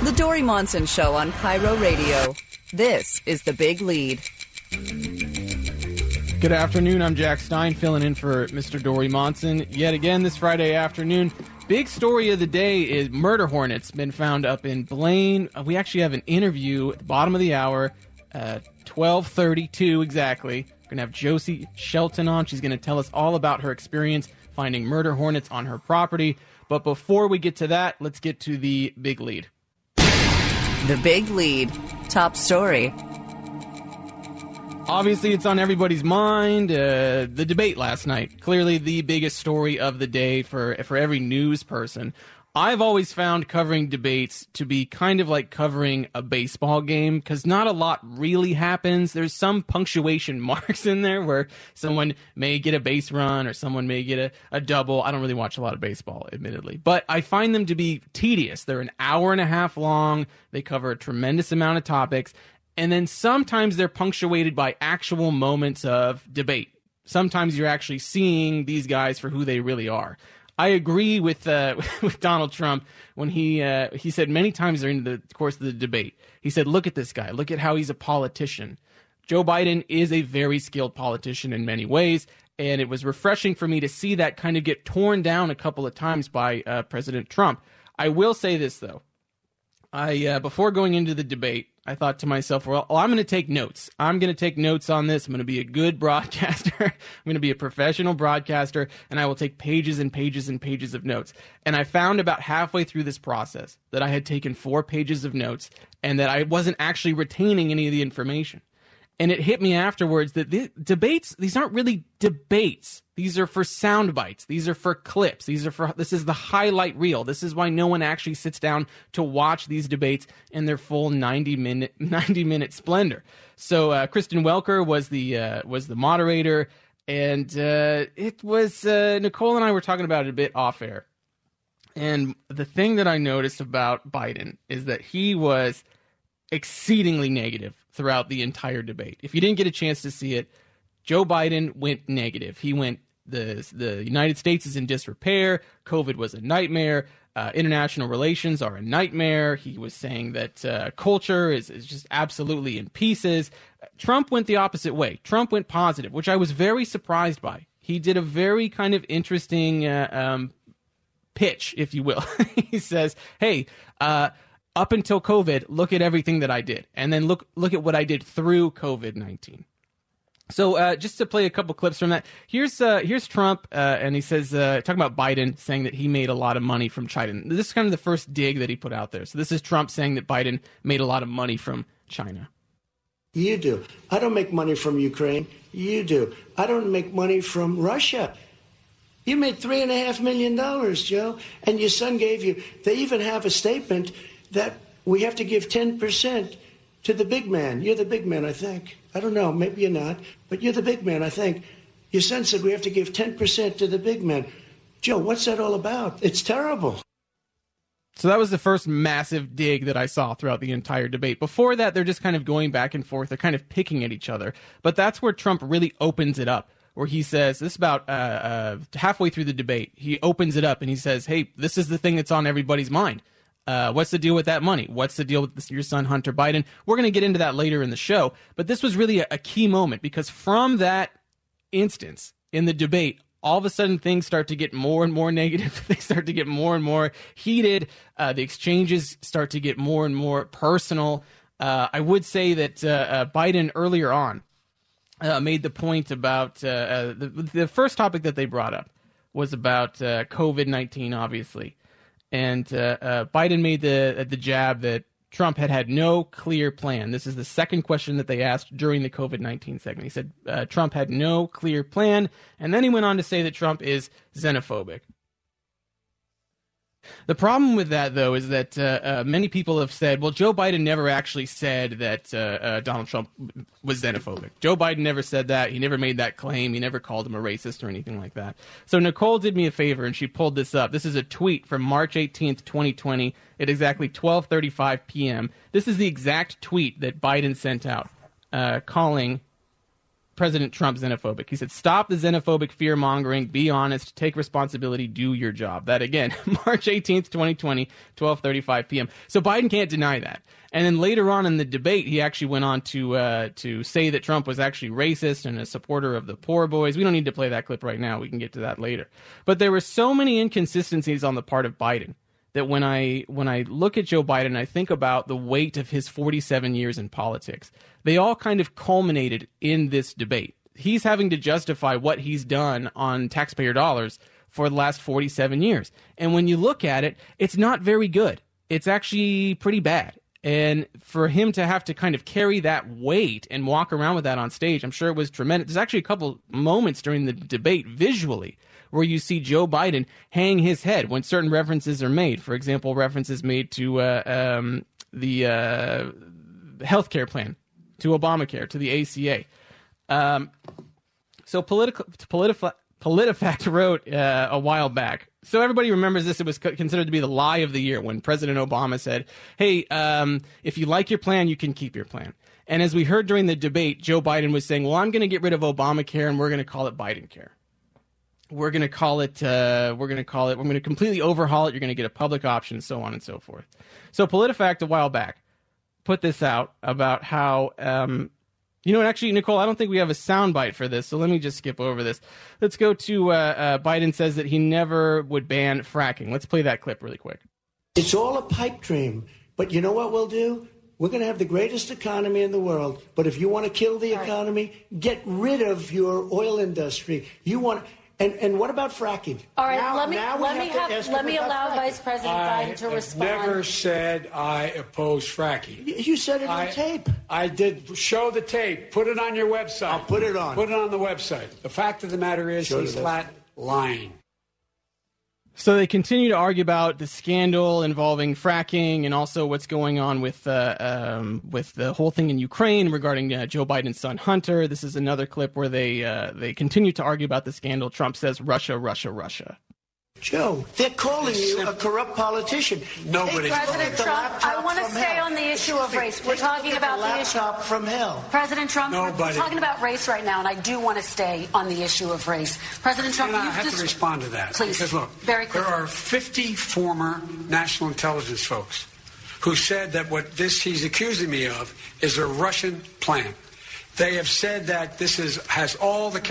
The Dory Monson Show on Cairo Radio. This is The Big Lead. Good afternoon. I'm Jack Stein, filling in for Mr. Dory Monson. Yet again this Friday afternoon. Big story of the day is murder hornets been found up in Blaine. We actually have an interview at the bottom of the hour, 12:32 exactly. We're going to have Josie Shelton on. She's going to tell us all about her experience finding murder hornets on her property. But before we get to that, let's get to the big lead. The Big Lead. Top story. Obviously, it's on everybody's mind. The debate last night, clearly the biggest story of the day for every news person. I've always found covering debates to be kind of like covering a baseball game because not a lot really happens. There's some punctuation marks in there where someone may get a base run or someone may get a double. I don't really watch a lot of baseball, admittedly, but I find them to be tedious. They're an hour and a half long. They cover a tremendous amount of topics. And then sometimes they're punctuated by actual moments of debate. Sometimes you're actually seeing these guys for who they really are. I agree with Donald Trump when he said many times during the course of the debate, he said, look at this guy. Look at how he's a politician. Joe Biden is a very skilled politician in many ways, and it was refreshing for me to see that kind of get torn down a couple of times by President Trump. I will say this, though. Before going into the debate, I thought to myself, well, I'm going to take notes. I'm going to take notes on this. I'm going to be a good broadcaster. I'm going to be a professional broadcaster, and I will take pages and pages and pages of notes. And I found about halfway through this process that I had taken 4 pages of notes and that I wasn't actually retaining any of the information. And it hit me afterwards that the debates, these aren't really debates. These are for sound bites. These are for clips. This is the highlight reel. This is why no one actually sits down to watch these debates in their full 90-minute splendor. So Kristen Welker was the moderator, and it was Nicole and I were talking about it a bit off air. And the thing that I noticed about Biden is that he was exceedingly negative throughout the entire debate. If you didn't get a chance to see it, Joe Biden went negative. He went, the United States is in disrepair. COVID was a nightmare. International relations are a nightmare. He was saying that culture is just absolutely in pieces. Trump went the opposite way. Trump went positive, which I was very surprised by. He did a very kind of interesting pitch, if you will. He says, hey, up until COVID, look at everything that I did. And then look at what I did through COVID-19. So just to play a couple clips from that, here's Trump, and he says, talking about Biden, saying that he made a lot of money from China. This is kind of the first dig that he put out there. So this is Trump saying that Biden made a lot of money from China. You do. I don't make money from Ukraine. You do. I don't make money from Russia. You made $3.5 million, Joe, and your son gave you. They even have a statement that we have to give 10% to the big man. You're the big man, I think. I don't know. Maybe you're not. But you're the big man, I think. Your son said we have to give 10% to the big man. Joe, what's that all about? It's terrible. So that was the first massive dig that I saw throughout the entire debate. Before that, they're just kind of going back and forth. They're kind of picking at each other. But that's where Trump really opens it up, where he says, this is about halfway through the debate, he opens it up and he says, hey, this is the thing that's on everybody's mind. What's the deal with that money? What's the deal with your son, Hunter Biden? We're going to get into that later in the show. But this was really a key moment because from that instance in the debate, all of a sudden things start to get more and more negative. They start to get more and more heated. The exchanges start to get more and more personal. I would say that Biden earlier on made the point about the first topic that they brought up was about COVID-19, obviously. And Biden made the jab that Trump had no clear plan. This is the second question that they asked during the COVID-19 segment. He said Trump had no clear plan. And then he went on to say that Trump is xenophobic. The problem with that, though, is that many people have said, well, Joe Biden never actually said that Donald Trump was xenophobic. Joe Biden never said that. He never made that claim. He never called him a racist or anything like that. So Nicole did me a favor, and she pulled this up. This is a tweet from March 18th, 2020 at exactly 12:35 p.m. This is the exact tweet that Biden sent out calling President Trump xenophobic. He said, "Stop the xenophobic fear-mongering, be honest, take responsibility, do your job." That again, March 18th, 2020, 12:35 p.m. So Biden can't deny that. And then later on in the debate, he actually went on to say that Trump was actually racist and a supporter of the poor boys. We don't need to play that clip right now. We can get to that later. But there were so many inconsistencies on the part of Biden that when I look at Joe Biden, I think about the weight of his 47 years in politics. They all kind of culminated in this debate. He's having to justify what he's done on taxpayer dollars for the last 47 years. And when you look at it, it's not very good. It's actually pretty bad. And for him to have to kind of carry that weight and walk around with that on stage, I'm sure it was tremendous. There's actually a couple moments during the debate visually where you see Joe Biden hang his head when certain references are made. For example, references made to the health care plan, to Obamacare, to the ACA. So PolitiFact wrote a while back. So everybody remembers this. It was considered to be the lie of the year when President Obama said, hey, if you like your plan, you can keep your plan. And as we heard during the debate, Joe Biden was saying, well, I'm going to get rid of Obamacare and we're going to call it Bidencare. We're going to completely overhaul it. You're going to get a public option, so on and so forth. So PolitiFact a while back put this out about how, actually, Nicole, I don't think we have a soundbite for this, so let me just skip over this. Let's go to Biden says that he never would ban fracking. Let's play that clip really quick. It's all a pipe dream, but you know what we'll do? We're going to have the greatest economy in the world, but if you want to kill the economy, get rid of your oil industry. And what about fracking? All right, let me allow Vice President Biden to respond. I never said I oppose fracking. You said it on tape. I did. Show the tape. Put it on your website. I'll put it on. Put it on the website. The fact of the matter is he's flat lying. So they continue to argue about the scandal involving fracking and also what's going on with the whole thing in Ukraine regarding Joe Biden's son Hunter. This is another clip where they continue to argue about the scandal. Trump says Russia, Russia, Russia. Joe, they're calling you a corrupt politician. Nobody. President Trump, I want to stay on the issue of race. We're talking about the issue from hell. President Trump, we're talking about race right now, and I do want to stay on the issue of race. President Trump, I have to respond to that. Please, because look, very quickly. There are 50 former national intelligence folks who said that what he's accusing me of is a Russian plan. They have said that this has all the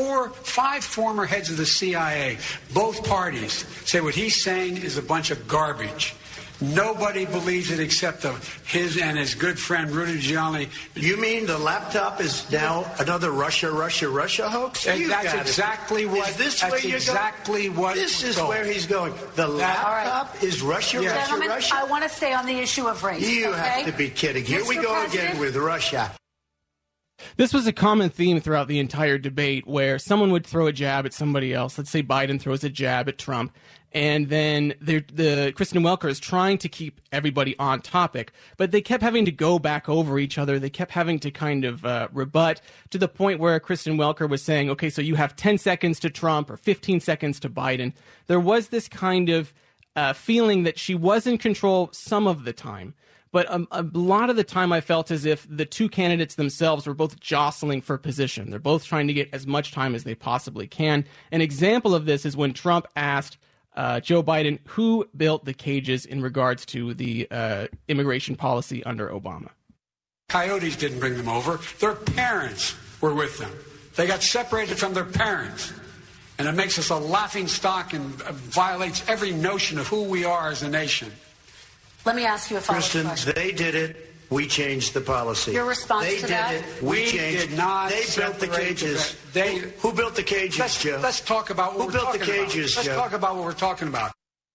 5 former heads of the CIA, both parties, say what he's saying is a bunch of garbage. Nobody believes it except his and his good friend Rudy Giuliani. You mean the laptop is now another Russia hoax? That's exactly what. Is this where you're going? This is where he's going. The laptop is Russia, Gentlemen, Russia. I want to stay on the issue of race. You have to be kidding. Here we go again with Russia. This was a common theme throughout the entire debate where someone would throw a jab at somebody else. Let's say Biden throws a jab at Trump, and then the Kristen Welker is trying to keep everybody on topic, but they kept having to go back over each other. They kept having to kind of rebut to the point where Kristen Welker was saying, okay, so you have 10 seconds to Trump or 15 seconds to Biden. There was this kind of feeling that she was in control some of the time. But a lot of the time I felt as if the two candidates themselves were both jostling for position. They're both trying to get as much time as they possibly can. An example of this is when Trump asked Joe Biden who built the cages in regards to the immigration policy under Obama. Coyotes didn't bring them over. Their parents were with them. They got separated from their parents. And it makes us a laughing stock and violates every notion of who we are as a nation. Let me ask you a follow-up question. Kristen, they did it. We changed the policy. Your response to that? They did it. We changed. Did not. They built the cages. Who built the cages, Joe? Let's talk about what we're talking about. Who built the cages, Joe? Let's talk about what we're talking about.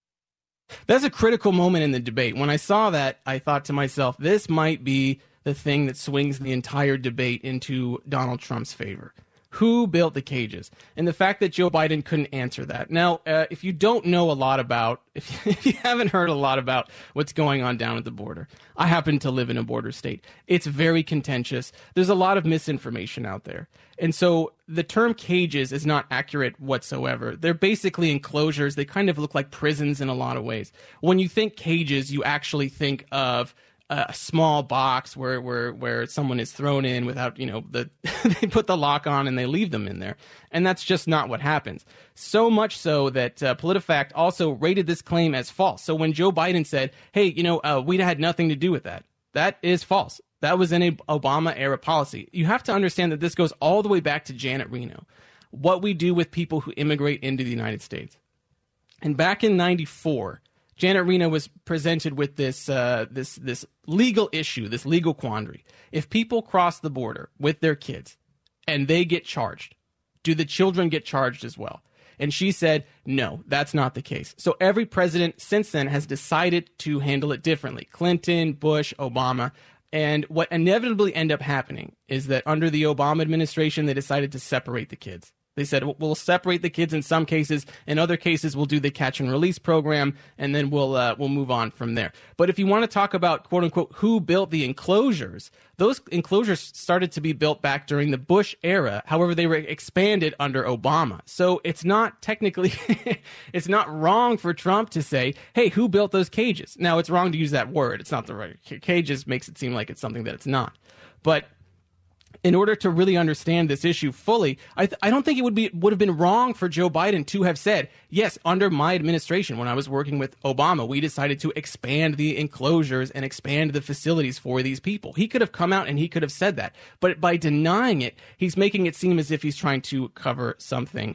That's a critical moment in the debate. When I saw that, I thought to myself, this might be the thing that swings the entire debate into Donald Trump's favor. Who built the cages? And the fact that Joe Biden couldn't answer that. Now, if you don't know a lot about, if you haven't heard a lot about what's going on down at the border, I happen to live in a border state. It's very contentious. There's a lot of misinformation out there. And so the term cages is not accurate whatsoever. They're basically enclosures. They kind of look like prisons in a lot of ways. When you think cages, you actually think of a small box where someone is thrown in without, they put the lock on and they leave them in there. And that's just not what happens. So much so that PolitiFact also rated this claim as false. So when Joe Biden said, hey, we had nothing to do with that, that is false. That was in a Obama-era policy. You have to understand that this goes all the way back to Janet Reno, what we do with people who immigrate into the United States. And back in 94, Janet Reno was presented with this legal issue, this legal quandary. If people cross the border with their kids and they get charged, do the children get charged as well? And she said, no, that's not the case. So every president since then has decided to handle it differently. Clinton, Bush, Obama. And what inevitably ended up happening is that under the Obama administration, they decided to separate the kids. They said, we'll separate the kids in some cases. In other cases, we'll do the catch and release program, and then we'll move on from there. But if you want to talk about, quote unquote, who built the enclosures, those enclosures started to be built back during the Bush era. However, they were expanded under Obama. So it's not technically, it's not wrong for Trump to say, hey, who built those cages? Now, it's wrong to use that word. It's not the right. Cages makes it seem like it's something that it's not. But in order to really understand this issue fully, I don't think it would have been wrong for Joe Biden to have said, yes, under my administration, when I was working with Obama, we decided to expand the enclosures and expand the facilities for these people. He could have come out and he could have said that. But by denying it, he's making it seem as if he's trying to cover something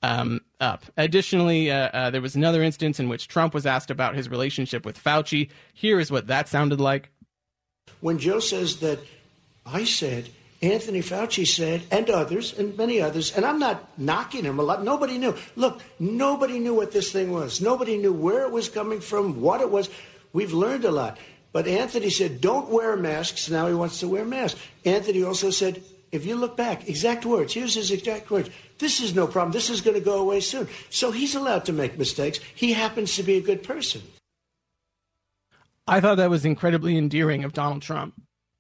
up. Additionally, there was another instance in which Trump was asked about his relationship with Fauci. Here is what that sounded like. When Joe says that I said, Anthony Fauci said, and others, and many others, and I'm not knocking him a lot. Nobody knew. Look, nobody knew what this thing was. Nobody knew where it was coming from, what it was. We've learned a lot. But Anthony said, don't wear masks. Now he wants to wear masks. Anthony also said, if you look back, exact words, here's his exact words. This is no problem. This is going to go away soon. So he's allowed to make mistakes. He happens to be a good person. I thought that was incredibly endearing of Donald Trump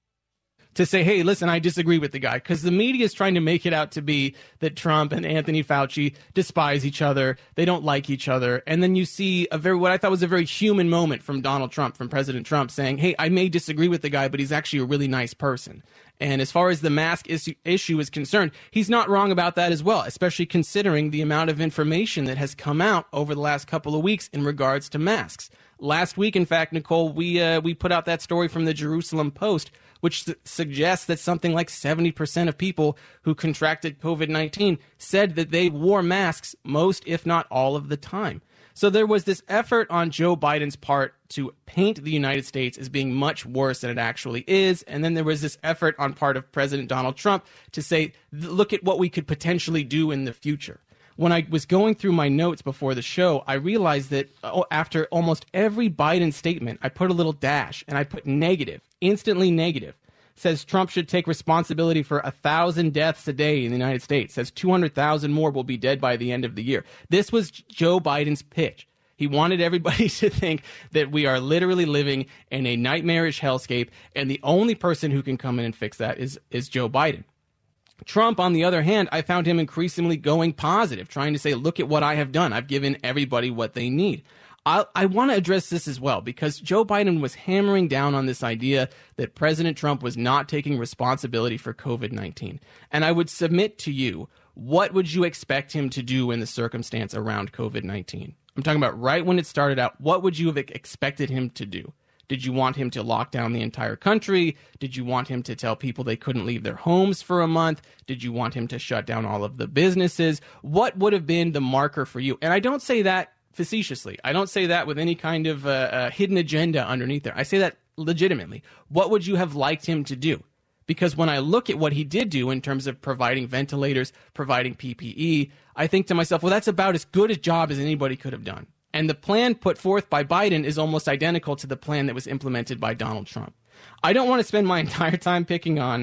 to say, hey, listen, I disagree with the guy, because the media is trying to make it out to be that Trump and Anthony Fauci despise each other. They don't like each other. And then you see what I thought was a very human moment from Donald Trump, from President Trump, saying, hey, I may disagree with the guy, but he's actually a really nice person. And as far as the mask issue is concerned, he's not wrong about that as well, especially considering the amount of information that has come out over the last couple of weeks in regards to masks. Last week, in fact, Nicole, we put out that story from the Jerusalem Post, which suggests that something like 70% of people who contracted COVID-19 said that they wore masks most, if not all of the time. So there was this effort on Joe Biden's part to paint the United States as being much worse than it actually is. And then there was this effort on part of President Donald Trump to say, look at what we could potentially do in the future. When I was going through my notes before the show, I realized that after almost every Biden statement, I put a little dash and I put negative, instantly negative. Says Trump should take responsibility for 1,000 deaths a day in the United States. Says 200,000 more will be dead by the end of the year. This was Joe Biden's pitch. He wanted everybody to think that we are literally living in a nightmarish hellscape, and the only person who can come in and fix that is Joe Biden. Trump, on the other hand, I found him increasingly going positive, trying to say, look at what I have done. I've given everybody what they need. I want to address this as well, because Joe Biden was hammering down on this idea that President Trump was not taking responsibility for COVID-19. And I would submit to you, what would you expect him to do in the circumstance around COVID-19? I'm talking about right when it started out. What would you have expected him to do? Did you want him to lock down the entire country? Did you want him to tell people they couldn't leave their homes for a month? Did you want him to shut down all of the businesses? What would have been the marker for you? And I don't say that facetiously. I don't say that with any kind of hidden agenda underneath there. I say that legitimately. What would you have liked him to do? Because when I look at what he did do in terms of providing ventilators, providing PPE, I think to myself, well, that's about as good a job as anybody could have done. And the plan put forth by Biden is almost identical to the plan that was implemented by Donald Trump. I don't want to spend my entire time picking on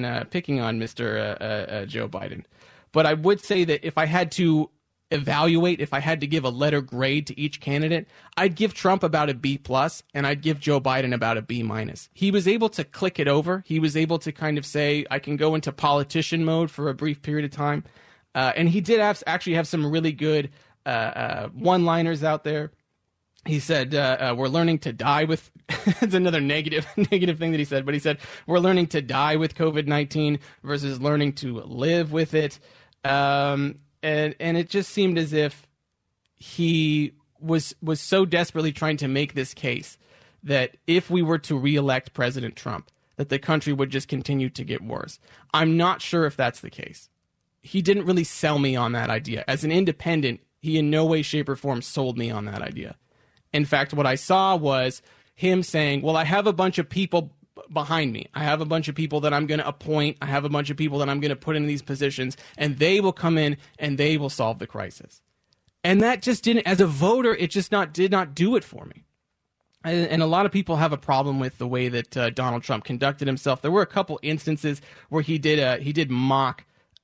Mr. Joe Biden, but I would say that if I had to evaluate, if I had to give a letter grade to each candidate, I'd give Trump about a B+, and I'd give Joe Biden about a B-. He was able to click it over. He was able to kind of say, I can go into politician mode for a brief period of time. And he did actually have some really good one-liners out there. He said, we're learning to die with it's another negative thing that he said, but he said, we're learning to die with COVID-19 versus learning to live with it. And it just seemed as if he was so desperately trying to make this case that if we were to reelect President Trump, that the country would just continue to get worse. I'm not sure if that's the case. He didn't really sell me on that idea. As an independent, he in no way, shape, or form sold me on that idea. In fact, what I saw was him saying, well, I have a bunch of people behind me. I have a bunch of people that I'm going to appoint. I have a bunch of people that I'm going to put in these positions, and they will come in and they will solve the crisis. And that just didn't, as a voter, it just did not do it for me. And a lot of people have a problem with the way that Donald Trump conducted himself. There were a couple instances where he did mock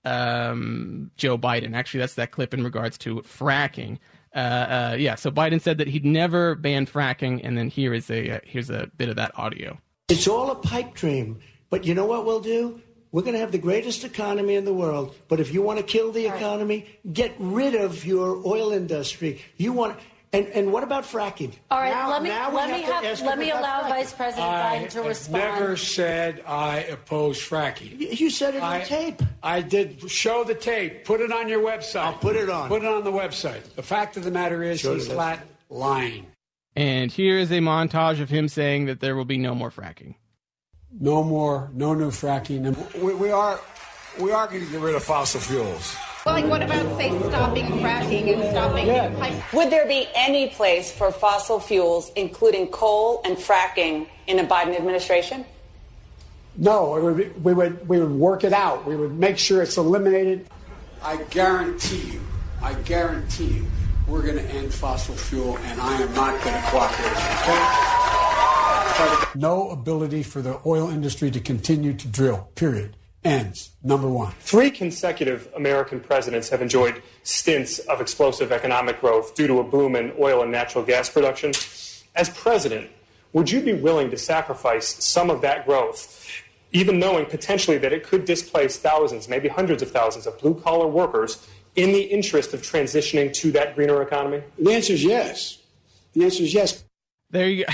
Joe Biden. Actually, that's that clip in regards to fracking. So Biden said that he'd never ban fracking, and then here's a bit of that audio. It's all a pipe dream, but you know what we'll do? We're going to have the greatest economy in the world, but if you want to kill the economy, get rid of your oil industry. And what about fracking? All right, let me allow Vice President Biden to respond. I never said I oppose fracking. You said it on tape. I did. Show the tape. Put it on your website. I'll put it on. Put it on the website. The fact of the matter is he's flat lying. And here is a montage of him saying that there will be no more fracking. No new fracking. We are going to get rid of fossil fuels. Well, like, what about, say, stopping fracking and stopping pipe? Would there be any place for fossil fuels, including coal and fracking, in a Biden administration? No, we would work it out. We would make sure it's eliminated. I guarantee you, we're going to end fossil fuel, and I am not going to cooperate. Okay? No ability for the oil industry to continue to drill, period. Ends. Number one. 3 consecutive American presidents have enjoyed stints of explosive economic growth due to a boom in oil and natural gas production. As president, would you be willing to sacrifice some of that growth, even knowing potentially that it could displace thousands, maybe hundreds of thousands of blue-collar workers in the interest of transitioning to that greener economy? The answer is yes. The answer is yes. There you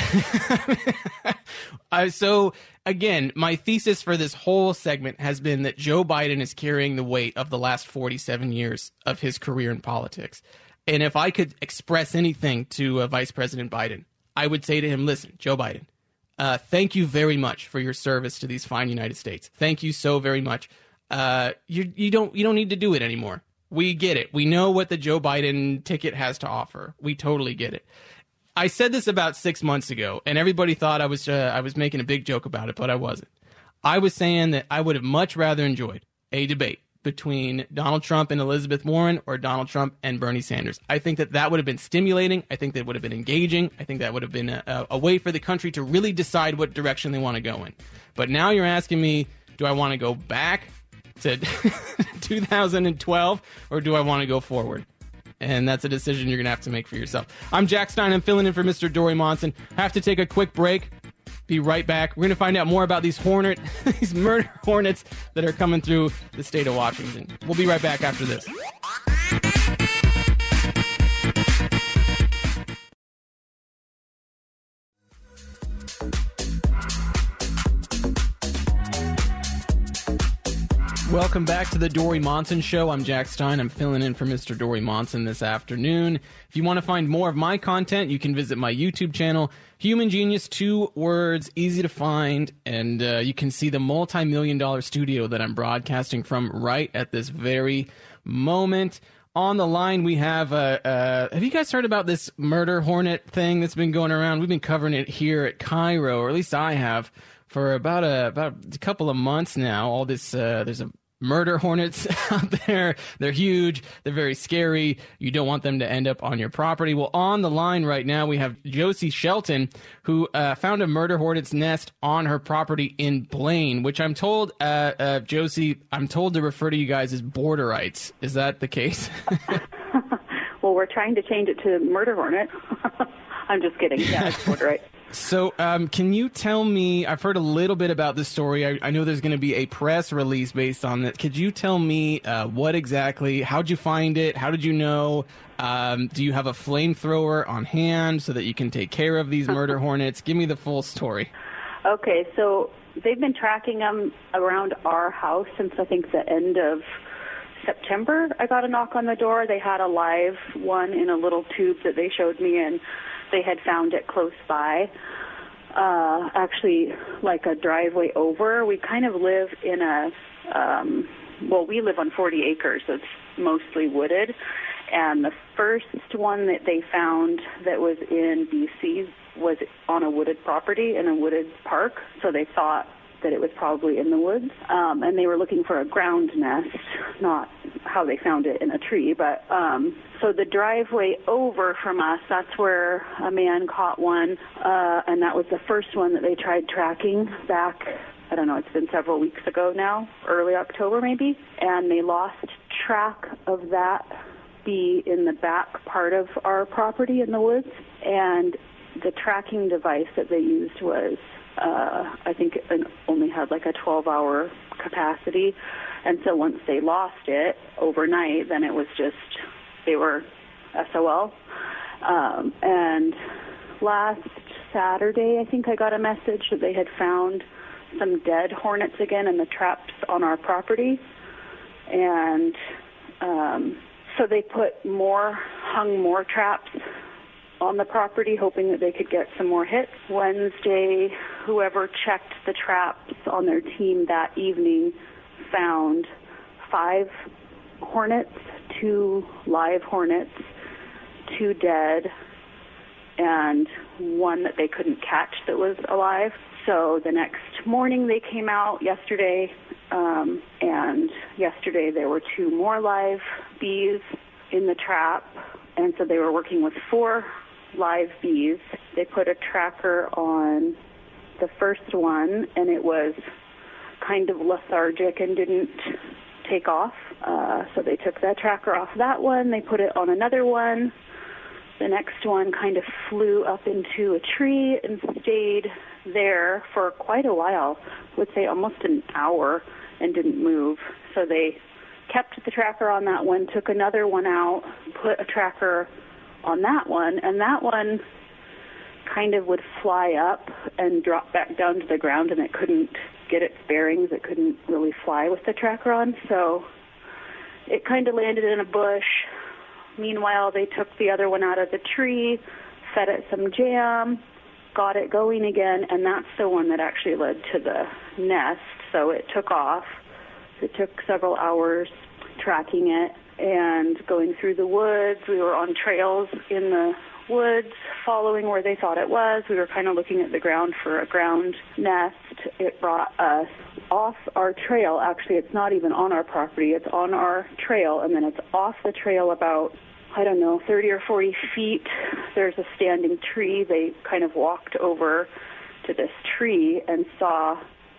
go. So, again, my thesis for this whole segment has been that Joe Biden is carrying the weight of the last 47 years of his career in politics. And if I could express anything to Vice President Biden, I would say to him, listen, Joe Biden, thank you very much for your service to these fine United States. Thank you so very much. You don't need to do it anymore. We get it. We know what the Joe Biden ticket has to offer. We totally get it. I said this about 6 months ago, and everybody thought I was making a big joke about it, but I wasn't. I was saying that I would have much rather enjoyed a debate between Donald Trump and Elizabeth Warren or Donald Trump and Bernie Sanders. I think that would have been stimulating. I think that would have been engaging. I think that would have been a way for the country to really decide what direction they want to go in. But now you're asking me, do I want to go back to 2012 or do I want to go forward? And that's a decision you're going to have to make for yourself. I'm Jack Stein. I'm filling in for Mr. Dory Monson. Have to take a quick break. Be right back. We're going to find out more about these murder hornets that are coming through the state of Washington. We'll be right back after this. Welcome back to the Dory Monson Show. I'm Jack Stein. I'm filling in for Mr. Dory Monson this afternoon. If you want to find more of my content, you can visit my YouTube channel, Human Genius, 2 words, easy to find, and you can see the multi-million-dollar studio that I'm broadcasting from right at this very moment. On the line, we have you guys heard about this murder hornet thing that's been going around? We've been covering it here at Cairo, or at least I have, for about a couple of months now. All this, there's a murder hornets out there. They're huge. They're very scary. You don't want them to end up on your property. Well, on the line right now, we have Josie Shelton, who found a murder hornet's nest on her property in Blaine, which I'm told, Josie, I'm told to refer to you guys as borderites. Is that the case? Well, we're trying to change it to murder hornet. I'm just kidding. Yeah, it's borderite. So can you tell me, I've heard a little bit about this story. I know there's going to be a press release based on it. Could you tell me what exactly, how'd you find it? How did you know? Do you have a flamethrower on hand so that you can take care of these murder hornets? Give me the full story. Okay, so they've been tracking them around our house since I think the end of September. I got a knock on the door. They had a live one in a little tube that they showed me, and they had found it close by, actually like a driveway over. We kind of live in we live on 40 acres. So it's mostly wooded. And the first one that they found that was in BC was on a wooded property in a wooded park. So they thought that it was probably in the woods. And they were looking for a ground nest, not how they found it in a tree. But so the driveway over from us, that's where a man caught one. And that was the first one that they tried tracking back, I don't know, it's been several weeks ago now, early October maybe. And they lost track of that bee in the back part of our property in the woods. And the tracking device that they used was, I think it only had like a 12-hour capacity. And so once they lost it overnight, then it was just, they were SOL. And last Saturday, I think I got a message that they had found some dead hornets again in the traps on our property. And so they hung more traps on the property, hoping that they could get some more hits. Wednesday, whoever checked the traps on their team that evening found 5 hornets, 2 live hornets, 2 dead, and 1 that they couldn't catch that was alive. So the next morning they came out yesterday, and yesterday there were 2 more live bees in the trap, and so they were working with 4 live bees. They put a tracker on the first one, and it was kind of lethargic and didn't take off. So they took that tracker off that one. They put it on another one. The next one kind of flew up into a tree and stayed there for quite a while, I would say almost an hour, and didn't move. So they kept the tracker on that one, took another one out, put a tracker on that one, and that one kind of would fly up and drop back down to the ground, and it couldn't get its bearings. It couldn't really fly with the tracker on, so it kind of landed in a bush. Meanwhile, they took the other one out of the tree, fed it some jam, got it going again, and that's the one that actually led to the nest. So it took off. It took several hours tracking it and going through the woods. We were on trails in the woods following where they thought it was. We were kind of looking at the ground for a ground nest. It brought us off our trail. Actually, it's not even on our property. It's on our trail, and then it's off the trail about, 30 or 40 feet. There's a standing tree. They kind of walked over to this tree and saw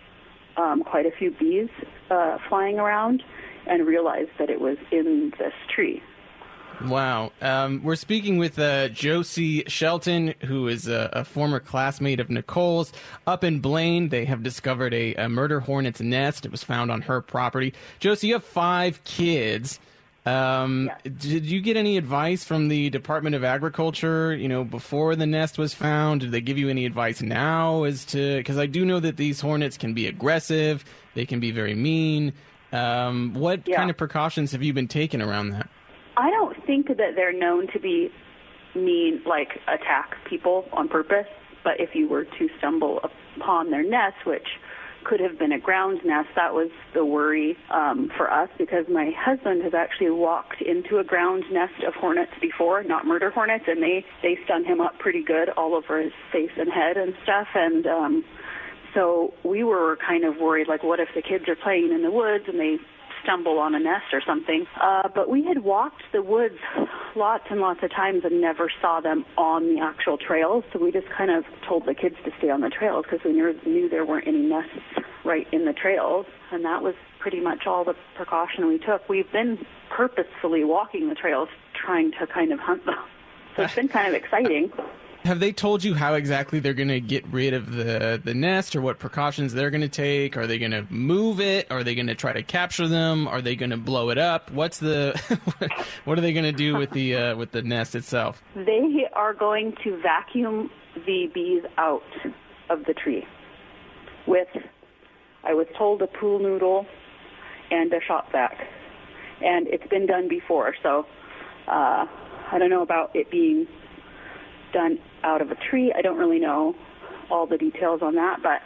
quite a few bees flying around and realized that it was in this tree. Wow. We're speaking with Josie Shelton, who is a former classmate of Nicole's. Up in Blaine, they have discovered a murder hornet's nest. It was found on her property. Josie, you have 5 kids. Yes. Did you get any advice from the Department of Agriculture, before the nest was found? Did they give you any advice now because I do know that these hornets can be aggressive. They can be very mean. What kind of precautions have you been taking around that? I don't think that they're known to be mean, like attack people on purpose. But if you were to stumble upon their nest, which could have been a ground nest, that was the worry for us, because my husband has actually walked into a ground nest of hornets before, not murder hornets, and they stung him up pretty good all over his face and head and stuff. And so we were kind of worried, like, what if the kids are playing in the woods and they stumble on a nest or something. But we had walked the woods lots and lots of times and never saw them on the actual trails. So we just kind of told the kids to stay on the trails because we knew there weren't any nests right in the trails. And that was pretty much all the precaution we took. We've been purposefully walking the trails trying to kind of hunt them. So it's been kind of exciting. Have they told you how exactly they're going to get rid of the nest, or what precautions they're going to take? Are they going to move it? Are they going to try to capture them? Are they going to blow it up? What's the what are they going to do with the nest itself? They are going to vacuum the bees out of the tree with, I was told, a pool noodle and a shop vac. And it's been done before, so I don't know about it being done out of a tree. I don't really know all the details on that, but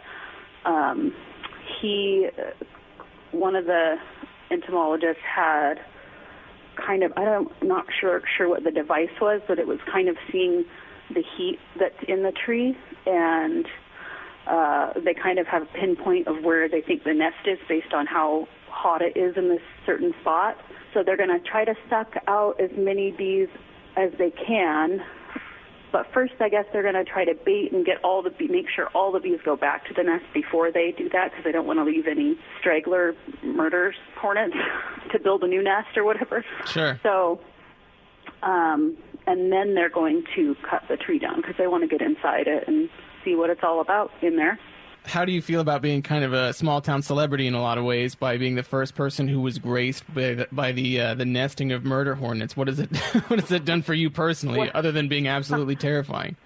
one of the entomologists had kind of, not sure what the device was, but it was kind of seeing the heat that's in the tree, and they kind of have a pinpoint of where they think the nest is based on how hot it is in this certain spot. So they're going to try to suck out as many bees as they can. But first, I guess they're going to try to bait and get make sure all the bees go back to the nest before they do that, because they don't want to leave any straggler murder hornets to build a new nest or whatever. Sure. So, and then they're going to cut the tree down because they want to get inside it and see what it's all about in there. How do you feel about being kind of a small-town celebrity in a lot of ways by being the first person who was graced by the nesting of murder hornets? What has it done for you personally, other than being absolutely terrifying?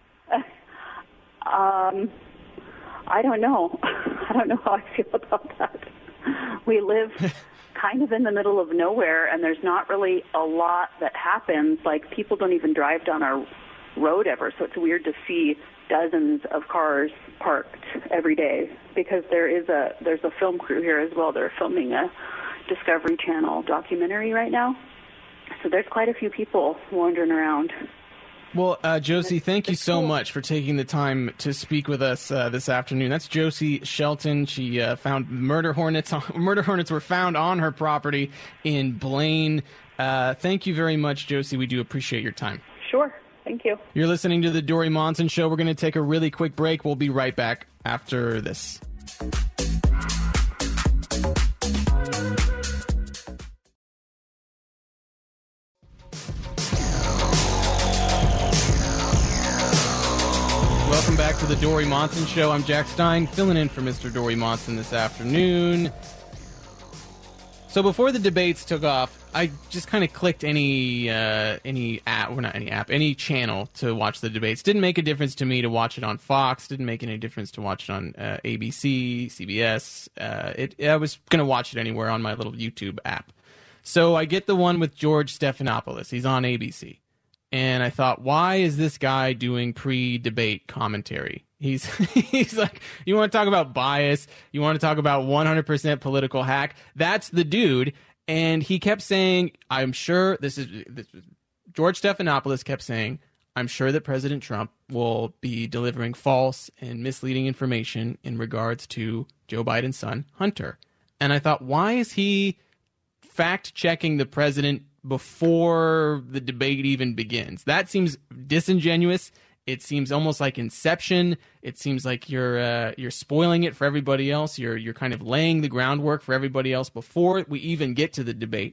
I don't know. I don't know how I feel about that. We live kind of in the middle of nowhere, and there's not really a lot that happens. Like, people don't even drive down our road ever, so it's weird to see dozens of cars parked every day, because there's a film crew here as well. They're filming a Discovery Channel documentary right now, so there's quite a few people wandering around. Well, Josie, thank you so much for taking the time to speak with us this afternoon. That's Josie Shelton. She found murder hornets. Murder hornets were found on her property in Blaine. Thank you very much, Josie. We do appreciate your time. Sure. Thank you. You're listening to The Dori Monson Show. We're going to take a really quick break. We'll be right back after this. Welcome back to The Dori Monson Show. I'm Jack Stein, filling in for Mr. Dori Monson this afternoon. So before the debates took off, I just kind of clicked any channel to watch the debates. Didn't make a difference to me to watch it on Fox. Didn't make any difference to watch it on ABC, CBS. I was going to watch it anywhere on my little YouTube app. So I get the one with George Stephanopoulos. He's on ABC. And I thought, why is this guy doing pre-debate commentary? He's like, you want to talk about bias? You want to talk about 100% political hack? That's the dude. And he kept saying, I'm sure George Stephanopoulos kept saying, I'm sure that President Trump will be delivering false and misleading information in regards to Joe Biden's son, Hunter. And I thought, why is he fact-checking the president before the debate even begins? That seems disingenuous. It seems almost like Inception. It seems like you're spoiling it for everybody else. You're kind of laying the groundwork for everybody else before we even get to the debate.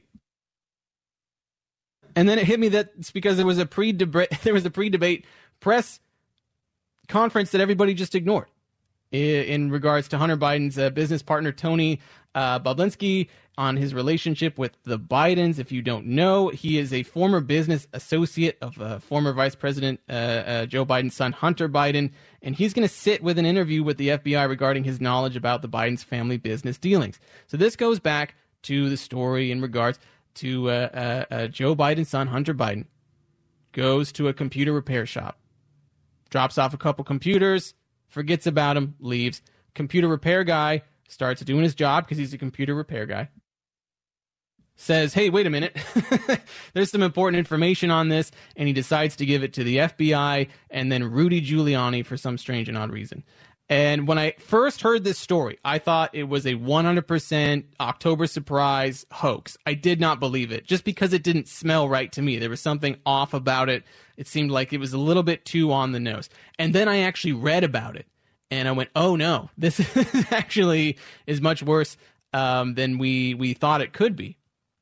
And then it hit me that it's because there was a pre-debate press conference that everybody just ignored in regards to Hunter Biden's business partner Tony Bobulinski on his relationship with the Bidens. If you don't know, he is a former business associate of former Vice President Joe Biden's son, Hunter Biden, and he's going to sit with an interview with the FBI regarding his knowledge about the Biden's family business dealings. So this goes back to the story in regards to Joe Biden's son, Hunter Biden, goes to a computer repair shop, drops off a couple computers, forgets about him, leaves. Computer repair guy starts doing his job because he's a computer repair guy. Says, hey, wait a minute, there's some important information on this, and he decides to give it to the FBI and then Rudy Giuliani for some strange and odd reason. And when I first heard this story, I thought it was a 100% October surprise hoax. I did not believe it, just because it didn't smell right to me. There was something off about it. It seemed like it was a little bit too on the nose. And then I actually read about it, and I went, oh no, this actually is much worse than we thought it could be.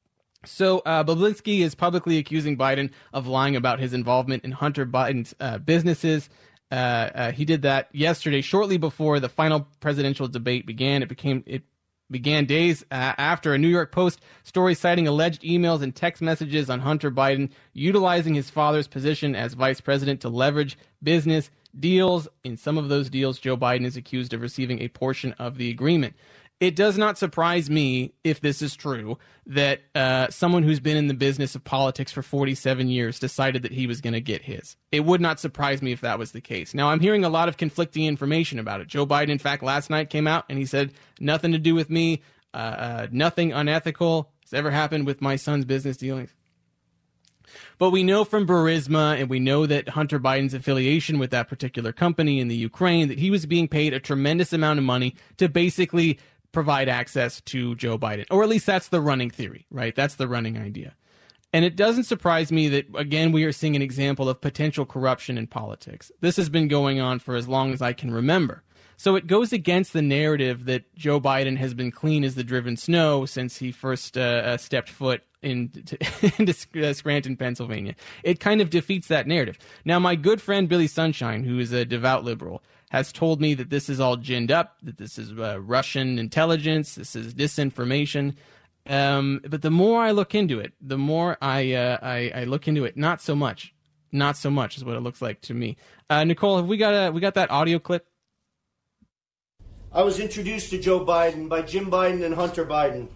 So Bobulinski is publicly accusing Biden of lying about his involvement in Hunter Biden's businesses. He did that yesterday, shortly before the final presidential debate began. It began days after a New York Post story citing alleged emails and text messages on Hunter Biden utilizing his father's position as vice president to leverage business deals. In some of those deals, Joe Biden is accused of receiving a portion of the agreement. It does not surprise me, if this is true, that someone who's been in the business of politics for 47 years decided that he was going to get his. It would not surprise me if that was the case. Now, I'm hearing a lot of conflicting information about it. Joe Biden, in fact, last night came out and he said, nothing to do with me, nothing unethical has ever happened with my son's business dealings. But we know from Burisma, and we know that Hunter Biden's affiliation with that particular company in the Ukraine, that he was being paid a tremendous amount of money to basically provide access to Joe Biden. Or at least that's the running theory, right? That's the running idea. And it doesn't surprise me that, again, we are seeing an example of potential corruption in politics. This has been going on for as long as I can remember. So it goes against the narrative that Joe Biden has been clean as the driven snow since he first stepped foot into Scranton, Pennsylvania. It kind of defeats that narrative. Now, my good friend Billy Sunshine, who is a devout liberal, has told me that this is all ginned up, that this is Russian intelligence, this is disinformation. But the more I look into it, the more I look into it, not so much. Not so much is what it looks like to me. Nicole, have we got that audio clip? I was introduced to Joe Biden by Jim Biden and Hunter Biden.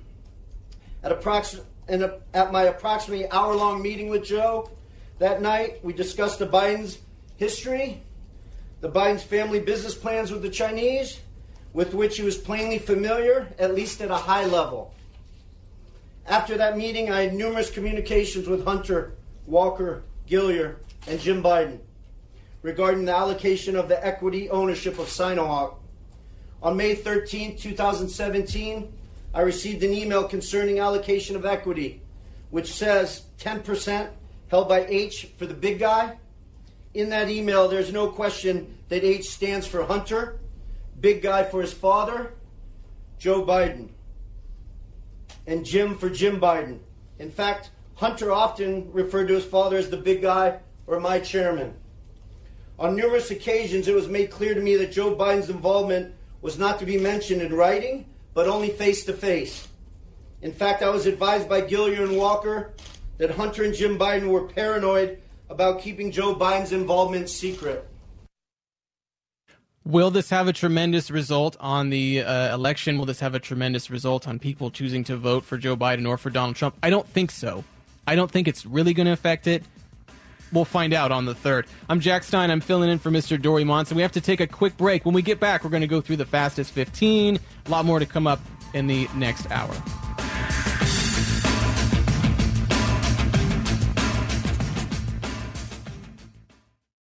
At my approximately hour-long meeting with Joe that night, we discussed the Biden's history, the Biden's family business plans with the Chinese, with which he was plainly familiar, at least at a high level. After that meeting, I had numerous communications with Hunter, Walker, Gilliar, and Jim Biden regarding the allocation of the equity ownership of Sinohawk. On May 13, 2017, I received an email concerning allocation of equity, which says 10% held by H for the big guy. In that email, there's no question that H stands for Hunter, big guy for his father, Joe Biden, and Jim for Jim Biden. In fact, Hunter often referred to his father as the big guy or my chairman. On numerous occasions, it was made clear to me that Joe Biden's involvement was not to be mentioned in writing, but only face-to-face. In fact, I was advised by Gilliar and Walker that Hunter and Jim Biden were paranoid about keeping Joe Biden's involvement secret. Will this have a tremendous result on the election? Will this have a tremendous result on people choosing to vote for Joe Biden or for Donald Trump? I don't think so. I don't think it's really going to affect it. We'll find out on the 3rd. I'm Jack Stein. I'm filling in for Mr. Dory Monson. We have to take a quick break. When we get back, we're going to go through the fastest 15. A lot more to come up in the next hour.